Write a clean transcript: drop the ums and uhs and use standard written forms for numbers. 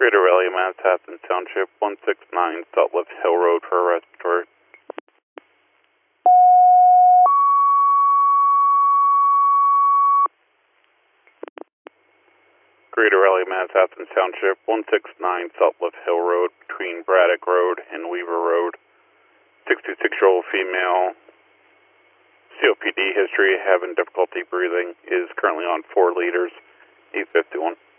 Greater Raleigh, Manhattan Township, 169 Salt Hill Road for a respiratory. Greater Raleigh, Manhattan Township, 169 Salt Hill Road between Braddock Road and Weaver Road. 66-year-old female, COPD history, having difficulty breathing, is currently on 4 liters, 851.